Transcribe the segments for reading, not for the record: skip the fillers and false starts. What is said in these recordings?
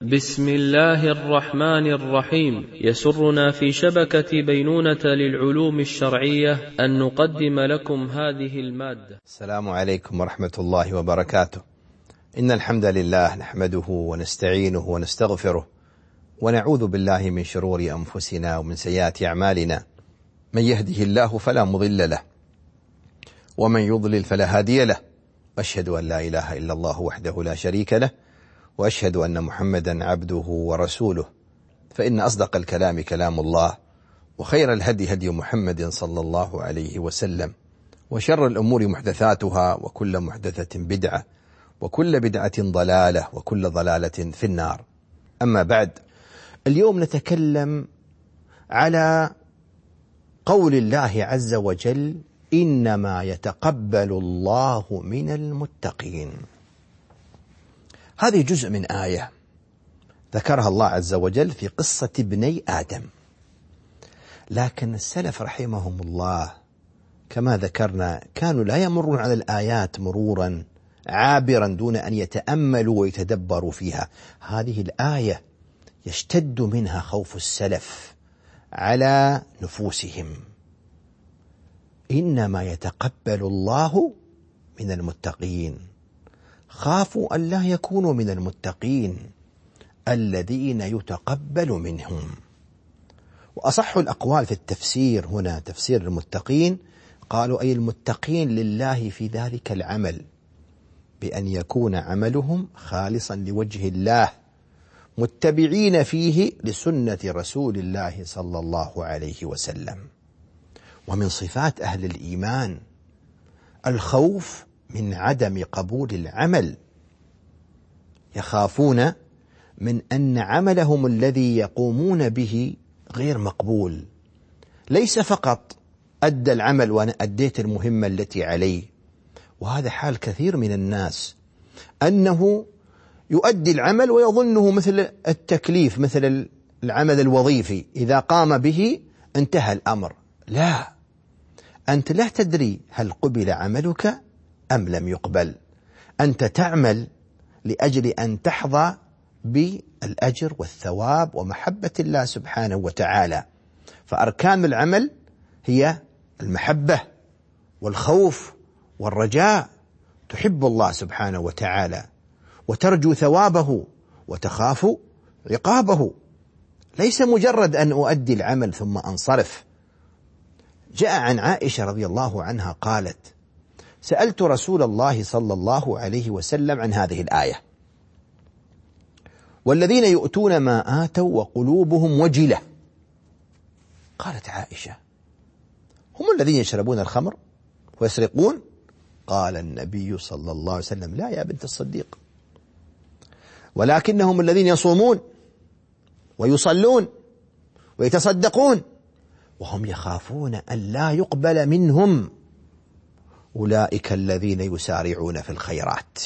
بسم الله الرحمن الرحيم. يسرنا في شبكة بينونة للعلوم الشرعية أن نقدم لكم هذه المادة. السلام عليكم ورحمة الله وبركاته. إن الحمد لله نحمده ونستعينه ونستغفره ونعوذ بالله من شرور أنفسنا ومن سيئات أعمالنا. من يهده الله فلا مضل له ومن يضلل فلا هادي له. أشهد أن لا إله إلا الله وحده لا شريك له وأشهد أن محمدا عبده ورسوله. فإن أصدق الكلام كلام الله وخير الهدي هدي محمد صلى الله عليه وسلم وشر الأمور محدثاتها وكل محدثة بدعة وكل بدعة ضلالة وكل ضلالة في النار. أما بعد، اليوم نتكلم على قول الله عز وجل: إنما يتقبل الله من المتقين. هذه جزء من آية ذكرها الله عز وجل في قصة ابني آدم، لكن السلف رحمهم الله كما ذكرنا كانوا لا يمرون على الآيات مرورا عابرا دون أن يتأملوا ويتدبروا فيها. هذه الآية يشتد منها خوف السلف على نفوسهم. إنما يتقبل الله من المتقين. خافوا أن لا يكونوا من المتقين الذين يتقبل منهم. وأصح الأقوال في التفسير هنا تفسير المتقين، قالوا أي المتقين لله في ذلك العمل، بأن يكون عملهم خالصا لوجه الله متبعين فيه لسنة رسول الله صلى الله عليه وسلم. ومن صفات أهل الإيمان الخوف من عدم قبول العمل، يخافون من أن عملهم الذي يقومون به غير مقبول. ليس فقط أدى العمل وأنا أديت المهمة التي عليه، وهذا حال كثير من الناس، أنه يؤدي العمل ويظنه مثل التكليف، مثل العمل الوظيفي، إذا قام به انتهى الأمر. لا، أنت لا تدري هل قبل عملك أم لم يقبل. أنت تعمل لأجل أن تحظى بالأجر والثواب ومحبة الله سبحانه وتعالى. فأركان العمل هي المحبة والخوف والرجاء. تحب الله سبحانه وتعالى وترجو ثوابه وتخاف عقابه، ليس مجرد أن أؤدي العمل ثم أنصرف. جاء عن عائشة رضي الله عنها قالت: سألت رسول الله صلى الله عليه وسلم عن هذه الآية: والذين يؤتون ما آتوا وقلوبهم وجلة. قالت عائشة: هم الذين يشربون الخمر ويسرقون؟ قال النبي صلى الله عليه وسلم: لا يا بنت الصديق، ولكنهم الذين يصومون ويصلون ويتصدقون وهم يخافون أن لا يقبل منهم، أولئك الذين يسارعون في الخيرات.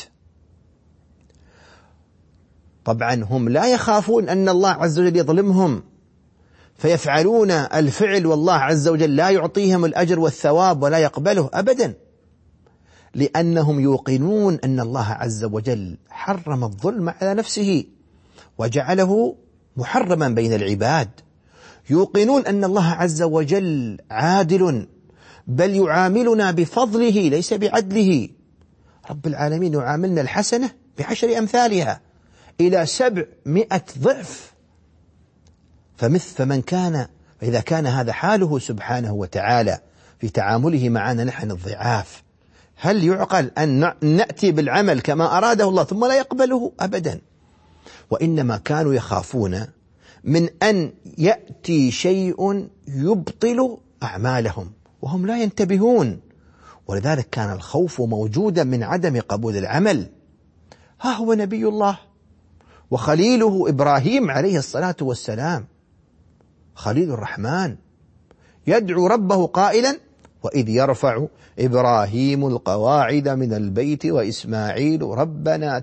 طبعا هم لا يخافون أن الله عز وجل يظلمهم فيفعلون الفعل والله عز وجل لا يعطيهم الأجر والثواب ولا يقبله أبدا، لأنهم يوقنون أن الله عز وجل حرم الظلم على نفسه وجعله محرما بين العباد. يوقنون أن الله عز وجل عادل، بل يعاملنا بفضله ليس بعدله. رب العالمين يعاملنا الحسنة ب10 أمثالها إلى 700 ضعف. فإذا كان هذا حاله سبحانه وتعالى في تعامله معنا نحن الضعاف، هل يعقل أن نأتي بالعمل كما أراده الله ثم لا يقبله؟ أبدا. وإنما كانوا يخافون من أن يأتي شيء يبطل أعمالهم وهم لا ينتبهون، ولذلك كان الخوف موجودا من عدم قبول العمل. ها هو نبي الله وخليله إبراهيم عليه الصلاة والسلام، خليل الرحمن، يدعو ربه قائلا: وإذ يرفع إبراهيم القواعد من البيت وإسماعيل ربنا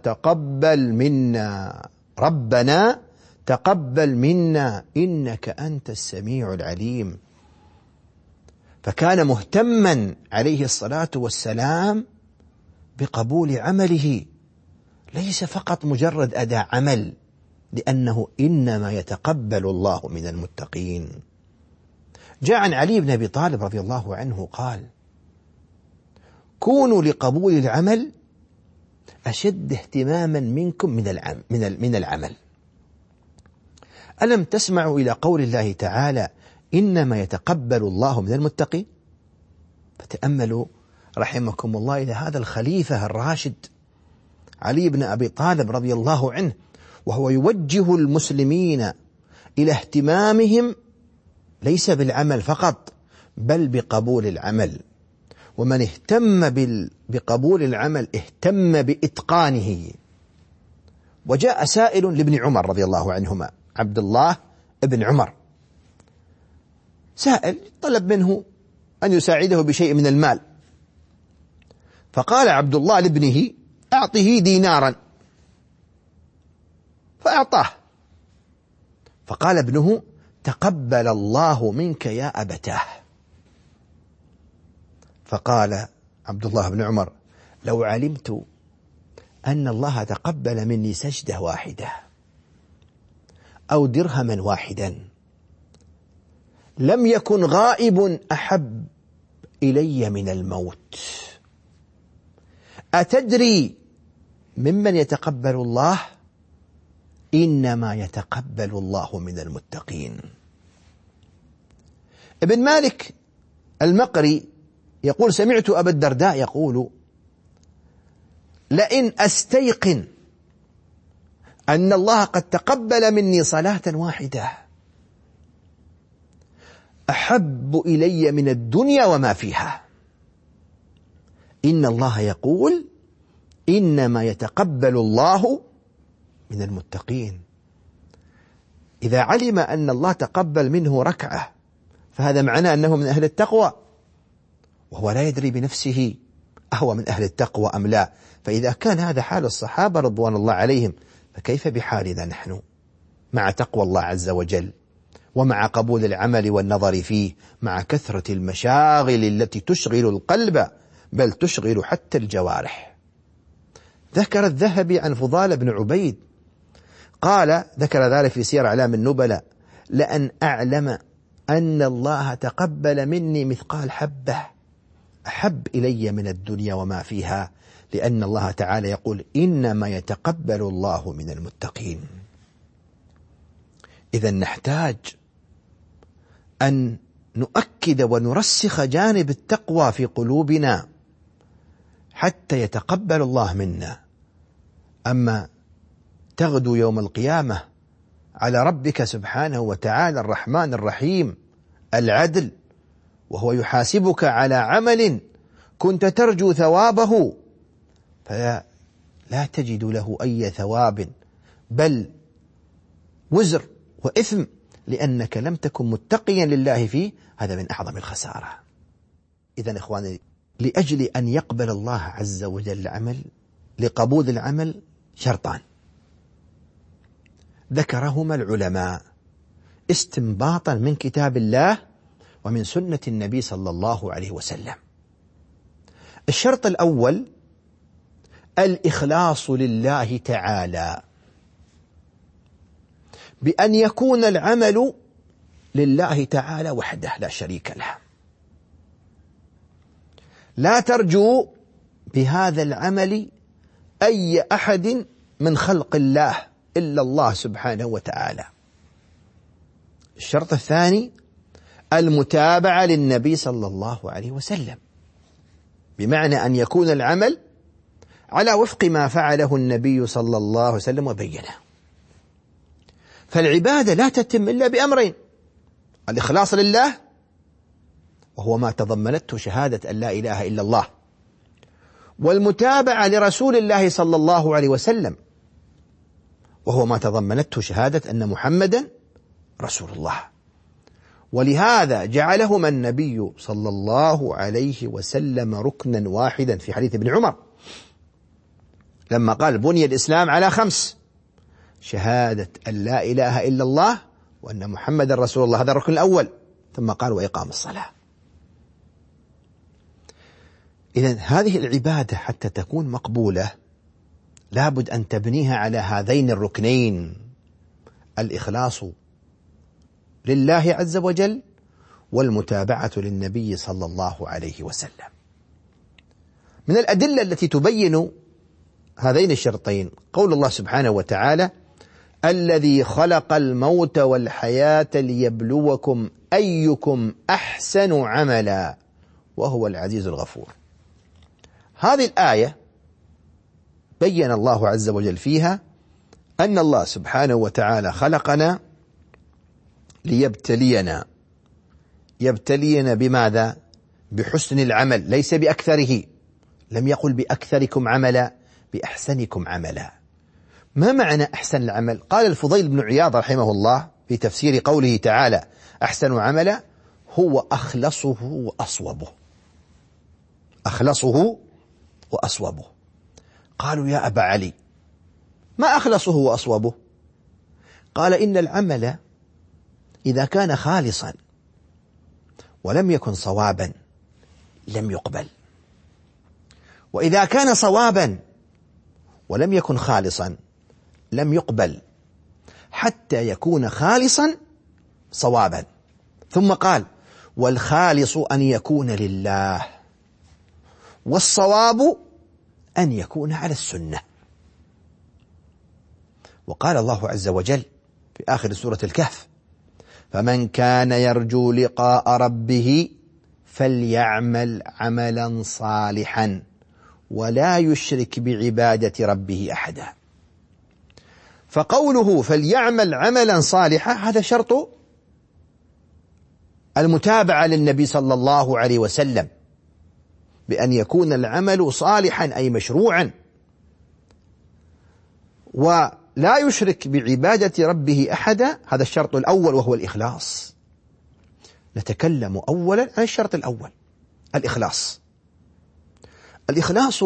تقبل منا إنك أنت السميع العليم. فكان مهتما عليه الصلاة والسلام بقبول عمله، ليس فقط مجرد أداء عمل، لأنه إنما يتقبل الله من المتقين. جاء عن علي بن أبي طالب رضي الله عنه قال: كونوا لقبول العمل أشد اهتماما منكم من العمل. ألم تسمعوا إلى قول الله تعالى: إنما يتقبل الله من المتقين؟ فتأملوا رحمكم الله إلى هذا الخليفة الراشد علي بن أبي طالب رضي الله عنه، وهو يوجه المسلمين إلى اهتمامهم ليس بالعمل فقط بل بقبول العمل، ومن اهتم بقبول العمل اهتم بإتقانه. وجاء سائل لابن عمر رضي الله عنهما، عبد الله ابن عمر، سائل طلب منه أن يساعده بشيء من المال، فقال عبد الله لابنه: أعطه دينارا، فأعطاه، فقال ابنه: تقبل الله منك يا أبتاه. فقال عبد الله بن عمر: لو علمت أن الله تقبل مني سجدة واحدة أو درهما واحدا لم يكن غائب أحب إلي من الموت. أتدري ممن يتقبل الله؟ إنما يتقبل الله من المتقين. ابن مالك المقري يقول: سمعت أبا الدرداء يقول: لئن أستيقن أن الله قد تقبل مني صلاة واحدة أحب إلي من الدنيا وما فيها. إن الله يقول: إنما يتقبل الله من المتقين. إذا علم أن الله تقبل منه ركعة فهذا معناه أنه من أهل التقوى، وهو لا يدري بنفسه أهو من أهل التقوى أم لا. فإذا كان هذا حال الصحابة رضوان الله عليهم، فكيف بحالنا نحن مع تقوى الله عز وجل، ومع قبول العمل والنظر فيه، مع كثرة المشاغل التي تشغل القلب بل تشغل حتى الجوارح. ذكر الذهبي عن فضال بن عبيد قال، ذكر ذلك في سير أعلام النبلاء: لأن أعلم أن الله تقبل مني مثقال حبة أحب إلي من الدنيا وما فيها، لأن الله تعالى يقول: إنما يتقبل الله من المتقين. إذا نحتاج أن نؤكد ونرسخ جانب التقوى في قلوبنا حتى يتقبل الله منا. أما تغدو يوم القيامة على ربك سبحانه وتعالى الرحمن الرحيم العدل، وهو يحاسبك على عمل كنت ترجو ثوابه، فلا تجد له أي ثواب بل وزر وإثم، لأنك لم تكن متقيا لله فيه. هذا من أعظم الخسارة. إذن إخواني، لأجل أن يقبل الله عز وجل العمل، لقبول العمل شرطان ذكرهما العلماء استنباطا من كتاب الله ومن سنة النبي صلى الله عليه وسلم. الشرط الأول الإخلاص لله تعالى، بأن يكون العمل لله تعالى وحده لا شريك له، لا ترجو بهذا العمل أي أحد من خلق الله إلا الله سبحانه وتعالى. الشرط الثاني المتابعة للنبي صلى الله عليه وسلم، بمعنى أن يكون العمل على وفق ما فعله النبي صلى الله عليه وسلم وبينه. فالعبادة لا تتم إلا بأمرين: الإخلاص لله، وهو ما تضمنته شهادة أن لا إله إلا الله، والمتابعة لرسول الله صلى الله عليه وسلم، وهو ما تضمنته شهادة أن محمدا رسول الله. ولهذا جعلهما النبي صلى الله عليه وسلم ركنا واحدا في حديث ابن عمر لما قال: بني الإسلام على 5: شهادة أن لا إله إلا الله وأن محمدا رسول الله، هذا الركن الأول، ثم قال: وإقام الصلاة. إذن هذه العبادة حتى تكون مقبولة لابد أن تبنيها على هذين الركنين: الإخلاص لله عز وجل والمتابعة للنبي صلى الله عليه وسلم. من الأدلة التي تبين هذين الشرطين قول الله سبحانه وتعالى: الذي خلق الموت والحياة ليبلوكم أيكم أحسن عملا وهو العزيز الغفور. هذه الآية بين الله عز وجل فيها أن الله سبحانه وتعالى خلقنا ليبتلينا. يبتلينا بماذا؟ بحسن العمل، ليس بأكثره. لم يقل بأكثركم عملا، بأحسنكم عملا. ما معنى أحسن العمل؟ قال الفضيل بن عياض رحمه الله في تفسير قوله تعالى أحسن عملا: هو أخلصه وأصوبه. أخلصه وأصوبه. قالوا: يا أبا علي، ما أخلصه وأصوبه؟ قال: إن العمل إذا كان خالصا ولم يكن صوابا لم يقبل، وإذا كان صوابا ولم يكن خالصا لم يقبل، حتى يكون خالصا صوابا. ثم قال: والخالص أن يكون لله، والصواب أن يكون على السنة. وقال الله عز وجل في آخر سورة الكهف: فمن كان يرجو لقاء ربه فليعمل عملا صالحا ولا يشرك بعبادة ربه أحدا. فقوله فليعمل عملا صالحا هذا شرط المتابعة للنبي صلى الله عليه وسلم، بأن يكون العمل صالحا أي مشروعا، ولا يشرك بعبادة ربه أحدا. هذا الشرط الأول وهو الإخلاص. نتكلم أولا عن الشرط الأول، الإخلاص. الإخلاص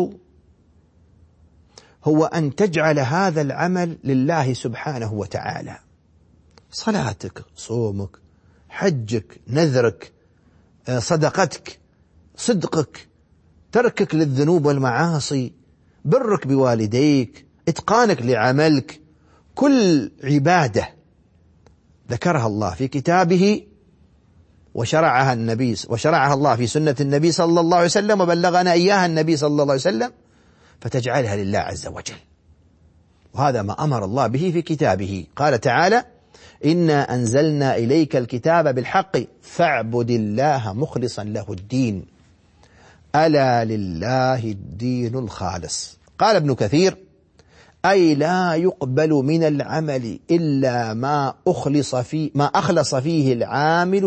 هو أن تجعل هذا العمل لله سبحانه وتعالى. صلاتك، صومك، حجك، نذرك، صدقتك، صدقك، تركك للذنوب والمعاصي، برك بوالديك، إتقانك لعملك، كل عبادة ذكرها الله في كتابه وشرعها الله في سنة النبي صلى الله عليه وسلم وبلغنا إياها النبي صلى الله عليه وسلم، فتجعلها لله عز وجل. وهذا ما أمر الله به في كتابه. قال تعالى: إنا أنزلنا إليك الكتاب بالحق فاعبد الله مخلصا له الدين ألا لله الدين الخالص. قال ابن كثير: أي لا يقبل من العمل إلا ما أخلص فيه العامل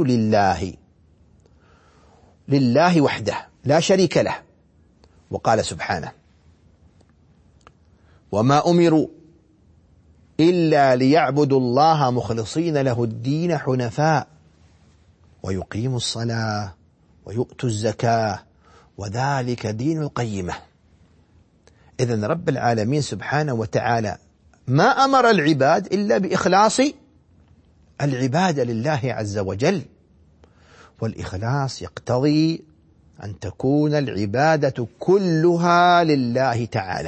لله وحده لا شريك له. وقال سبحانه: وما أمروا إلا ليعبدوا الله مخلصين له الدين حنفاء ويقيموا الصلاة ويؤتوا الزكاة وذلك دين القيمة. إذن رب العالمين سبحانه وتعالى ما أمر العباد إلا بإخلاص العبادة لله عز وجل، والإخلاص يقتضي أن تكون العبادة كلها لله تعالى،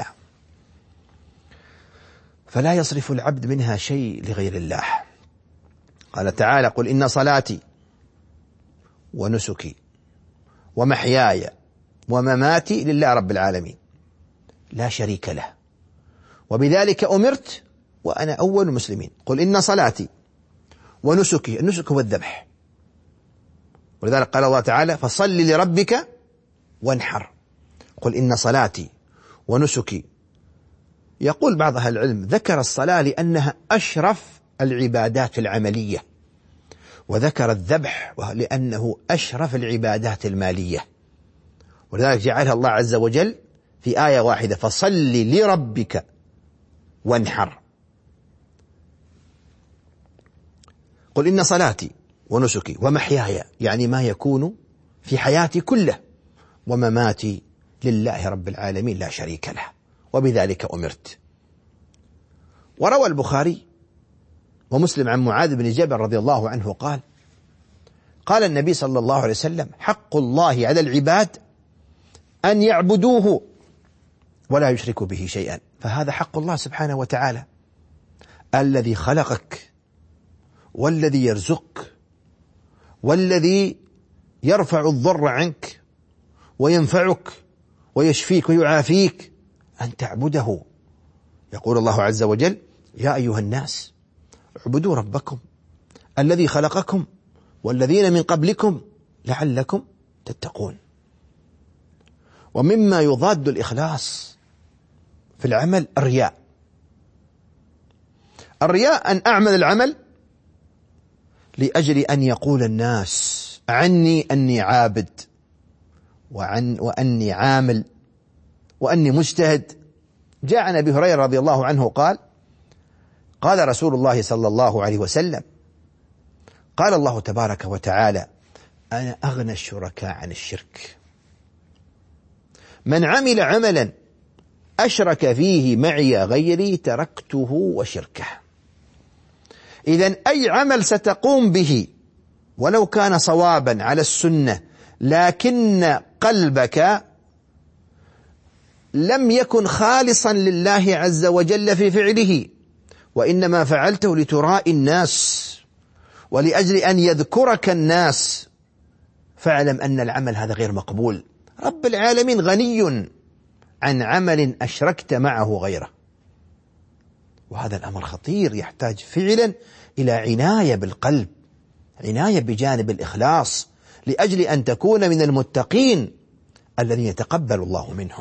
فلا يصرف العبد منها شيء لغير الله. قال تعالى: قل إن صلاتي ونسكي ومحياي ومماتي لله رب العالمين لا شريك له وبذلك أمرت وأنا أول المسلمين. قل إن صلاتي ونسكي، النسك هو الذبح، ولذلك قال الله تعالى: فصل لربك وانحر. قل إن صلاتي ونسكي. يقول بعض أهل العلم ذكر الصلاة لأنها أشرف العبادات العملية، وذكر الذبح لأنه أشرف العبادات المالية، ولذلك جعلها الله عز وجل في آية واحدة: فصل لربك وانحر. قل إن صلاتي ونسكي ومحياي، يعني ما يكون في حياتي كله، ومماتي لله رب العالمين لا شريك له وبذلك أمرت. وروى البخاري ومسلم عن معاذ بن جبل رضي الله عنه قال: قال النبي صلى الله عليه وسلم: حق الله على العباد أن يعبدوه ولا يشركوا به شيئا. فهذا حق الله سبحانه وتعالى الذي خلقك والذي يرزقك والذي يرفع الضر عنك وينفعك ويشفيك ويعافيك أن تعبده. يقول الله عز وجل: يا أيها الناس اعبدوا ربكم الذي خلقكم والذين من قبلكم لعلكم تتقون. ومما يضاد الإخلاص في العمل الرياء. الرياء أن أعمل العمل لأجل أن يقول الناس عني أني عابد وأني عامل وأني مجتهد. جاء عن أبي هريرة رضي الله عنه قال: قال رسول الله صلى الله عليه وسلم: قال الله تبارك وتعالى: أنا أغنى الشركاء عن الشرك، من عمل عملا أشرك فيه معي غيري تركته وشركه. إذن أي عمل ستقوم به ولو كان صوابا على السنة لكن قلبك لم يكن خالصا لله عز وجل في فعله، وإنما فعلته لتراء الناس ولأجل أن يذكرك الناس، فاعلم أن العمل هذا غير مقبول. رب العالمين غني عن عمل أشركت معه غيره، وهذا الأمر خطير يحتاج فعلا إلى عناية بالقلب، عناية بجانب الإخلاص، لأجل أن تكون من المتقين الذين يتقبل الله منهم.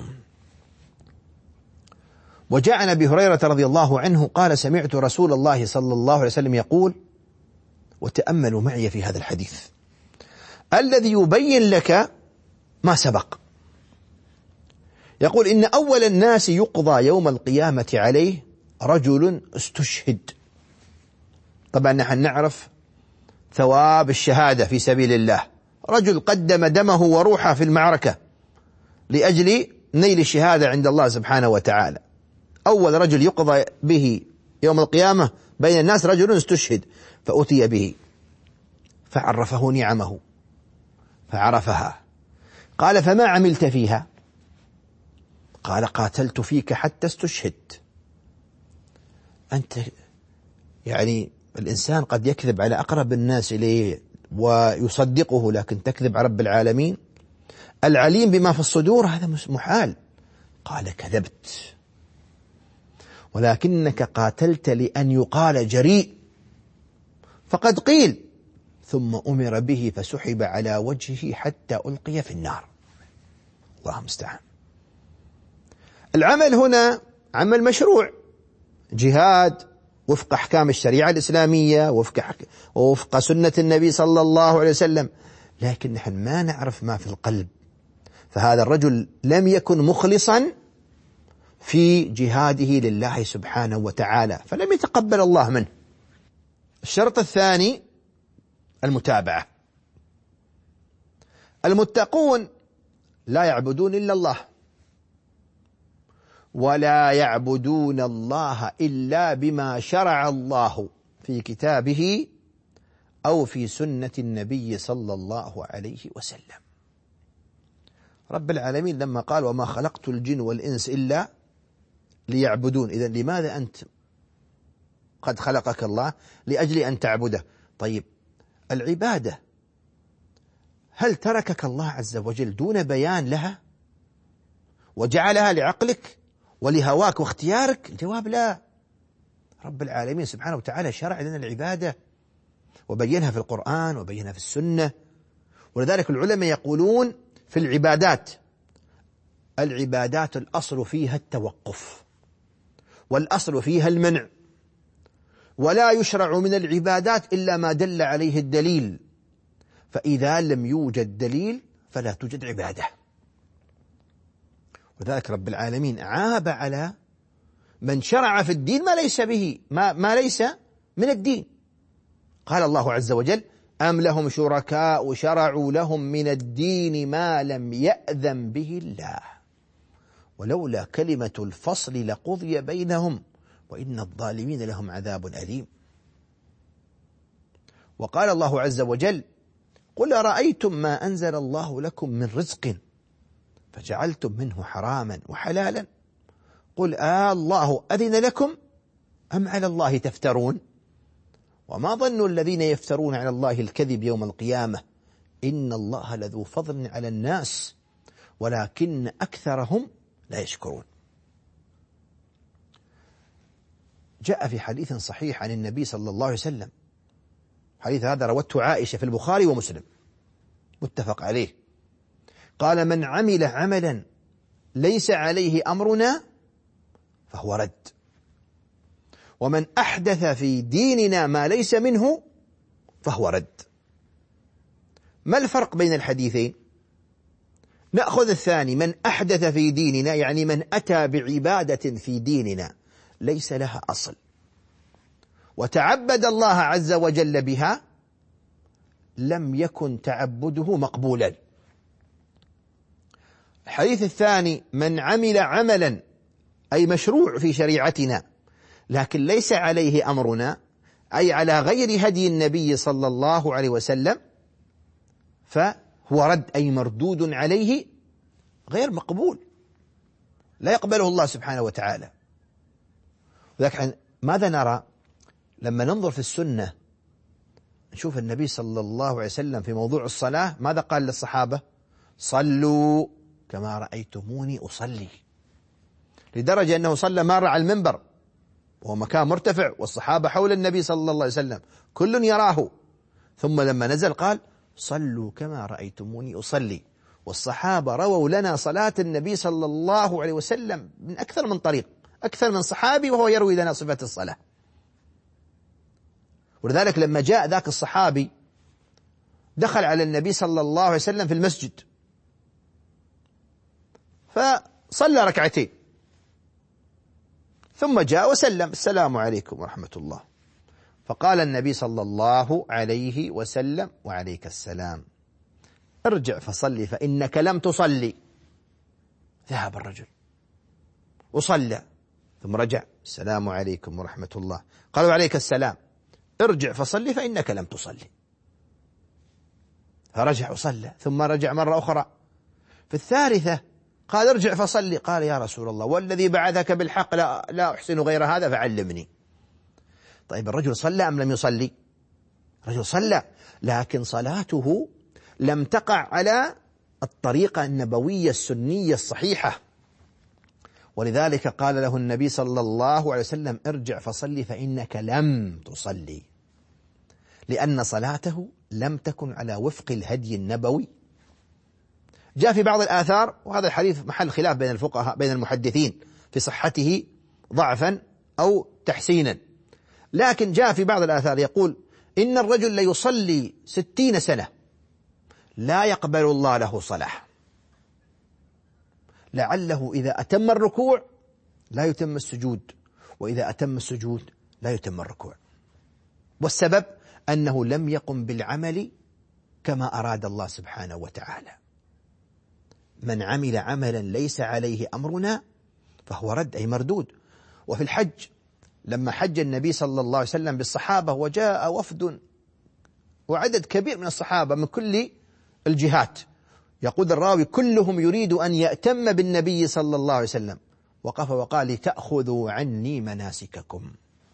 وجاء عن أبي هريرة رضي الله عنه قال: سمعت رسول الله صلى الله عليه وسلم يقول، وتأملوا معي في هذا الحديث الذي يبين لك ما سبق، يقول: إن أول الناس يقضى يوم القيامة عليه رجل استشهد. طبعا نحن نعرف ثواب الشهادة في سبيل الله، رجل قدم دمه وروحه في المعركة لأجل نيل الشهادة عند الله سبحانه وتعالى. أول رجل يقضى به يوم القيامة بين الناس رجل استشهد، فأتي به فعرفه نعمه فعرفها. قال: فما عملت فيها؟ قال: قاتلت فيك حتى استشهدت. أنت يعني الإنسان قد يكذب على أقرب الناس إليه ويصدقه، لكن تكذب على رب العالمين العليم بما في الصدور، هذا محال. قال: كذبت، ولكنك قاتلت لأن يقال جريء، فقد قيل، ثم أمر به فسحب على وجهه حتى ألقي في النار. الله المستعان. العمل هنا عمل مشروع، جهاد وفق أحكام الشريعة الإسلامية ووفق سنة النبي صلى الله عليه وسلم، لكن نحن ما نعرف ما في القلب، فهذا الرجل لم يكن مخلصا في جهاده لله سبحانه وتعالى، فلم يتقبل الله منه. الشرط الثاني المتابعة. المتقون لا يعبدون إلا الله، ولا يعبدون الله إلا بما شرع الله في كتابه أو في سنة النبي صلى الله عليه وسلم. رب العالمين لما قال: وما خلقت الجن والإنس إلا ليعبدون، إذن لماذا أنت قد خلقك الله؟ لأجل أن تعبده. طيب العبادة هل تركك الله عز وجل دون بيان لها وجعلها لعقلك ولهواك واختيارك؟ الجواب لا. رب العالمين سبحانه وتعالى شرع لنا العبادة وبينها في القرآن وبينها في السنة. ولذلك العلماء يقولون في العبادات الأصل فيها التوقف، والأصل فيها المنع، ولا يشرع من العبادات إلا ما دل عليه الدليل، فإذا لم يوجد دليل فلا توجد عبادة. وذلك رب العالمين عاب على من شرع في الدين ما ليس به ما ليس من الدين. قال الله عز وجل: أم لهم شركاء شرعوا لهم من الدين ما لم يأذن به الله ولولا كلمة الفصل لقضي بينهم وإن الظالمين لهم عذاب أليم. وقال الله عز وجل: قل أرأيتم ما أنزل الله لكم من رزق فجعلتم منه حراما وحلالا قل الله أذن لكم أم على الله تفترون. وما ظن الذين يفترون على الله الكذب يوم القيامة إن الله لذو فضل على الناس ولكن أكثرهم لا يشكرون. جاء في حديث صحيح عن النبي صلى الله عليه وسلم، حديث هذا روته عائشة في البخاري ومسلم متفق عليه، قال: من عمل عملا ليس عليه أمرنا فهو رد، ومن أحدث في ديننا ما ليس منه فهو رد. ما الفرق بين الحديثين؟ نأخذ الثاني، من أحدث في ديننا، يعني من أتى بعبادة في ديننا ليس لها أصل وتعبد الله عز وجل بها، لم يكن تعبده مقبولا. الحديث الثاني، من عمل عملا أي مشروع في شريعتنا لكن ليس عليه أمرنا، أي على غير هدي النبي صلى الله عليه وسلم، فهو رد، أي مردود عليه غير مقبول، لا يقبله الله سبحانه وتعالى. ولكن ماذا نرى لما ننظر في السنة؟ نشوف النبي صلى الله عليه وسلم في موضوع الصلاة ماذا قال للصحابة؟ صلوا كما رأيتموني أصلي، لدرجة أنه صلى مرة على المنبر وهو مكان مرتفع والصحابة حول النبي صلى الله عليه وسلم كل يراه، ثم لما نزل قال: صلوا كما رأيتموني أصلي. والصحابة رووا لنا صلاة النبي صلى الله عليه وسلم من أكثر من طريق، أكثر من صحابي وهو يروي لنا صفة الصلاة. ولذلك لما جاء ذاك الصحابي دخل على النبي صلى الله عليه وسلم في المسجد فصلى ركعتين ثم جاء وسلم: السلام عليكم ورحمة الله. فقال النبي صلى الله عليه وسلم: وعليك السلام، ارجع فصلي فإنك لم تصلي. ذهب الرجل وصلى ثم رجع: السلام عليكم ورحمة الله. قال: وعليك السلام، ارجع فصلي فإنك لم تصلي. فرجع وصلى ثم رجع مرة أخرى. في الثالثة قال: ارجع فصلي. قال: يا رسول الله والذي بعثك بالحق لا أحسن غير هذا فعلمني. طيب الرجل صلى أم لم يصلي؟ الرجل صلى، لكن صلاته لم تقع على الطريقة النبوية السنية الصحيحة، ولذلك قال له النبي صلى الله عليه وسلم: ارجع فصلي فإنك لم تصلي، لأن صلاته لم تكن على وفق الهدي النبوي. جاء في بعض الآثار، وهذا الحديث محل خلاف بين الفقهاء بين المحدثين في صحته ضعفا أو تحسينا، لكن جاء في بعض الآثار يقول: إن الرجل ليصلي 60 سنة لا يقبل الله له صلاة، لعله إذا أتم الركوع لا يتم السجود، وإذا أتم السجود لا يتم الركوع، والسبب أنه لم يقم بالعمل كما أراد الله سبحانه وتعالى. من عمل عملا ليس عليه أمرنا فهو رد، أي مردود. وفي الحج لما حج النبي صلى الله عليه وسلم بالصحابة وجاء وفد وعدد كبير من الصحابة من كل الجهات، يقول الراوي: كلهم يريد أن يأتم بالنبي صلى الله عليه وسلم، وقف وقال: لتأخذوا عني مناسككم.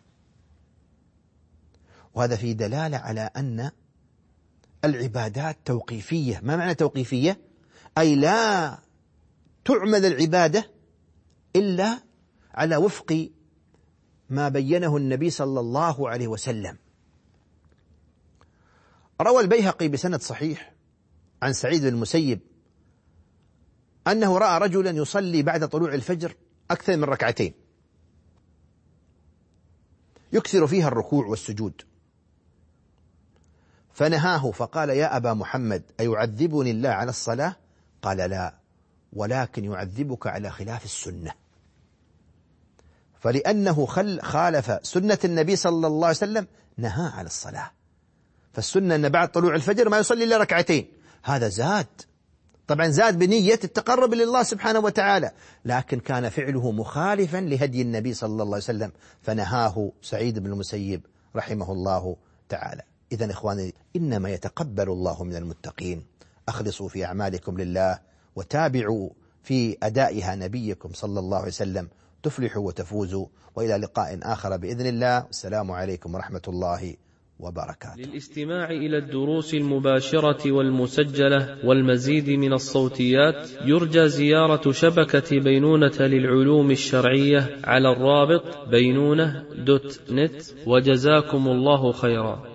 وهذا في دلالة على أن العبادات توقيفية. ما معنى توقيفية؟ أي لا تعمل العبادة إلا على وفق ما بينه النبي صلى الله عليه وسلم. روى البيهقي بسند صحيح عن سعيد بن المسيب أنه رأى رجلا يصلي بعد طلوع الفجر أكثر من ركعتين يكثر فيها الركوع والسجود، فنهاه فقال: يا أبا محمد أيعذبني الله على الصلاة؟ قال: لا، ولكن يعذبك على خلاف السنة. فلأنه خالف سنة النبي صلى الله عليه وسلم نهى على الصلاة. فالسنة أن بعد طلوع الفجر ما يصلي إلا ركعتين، هذا زاد، طبعا زاد بنية التقرب لله سبحانه وتعالى، لكن كان فعله مخالفا لهدي النبي صلى الله عليه وسلم فنهاه سعيد بن المسيب رحمه الله تعالى. إذن إخواني، إنما يتقبل الله من المتقين. أخلصوا في أعمالكم لله وتابعوا في أدائها نبيكم صلى الله عليه وسلم تفلحوا وتفوزوا. وإلى لقاء آخر بإذن الله. السلام عليكم ورحمة الله وبركاته. للاستماع إلى الدروس المباشرة والمسجلة والمزيد من الصوتيات يرجى زيارة شبكة بينونة للعلوم الشرعية على الرابط بينونة.net. وجزاكم الله خيرا.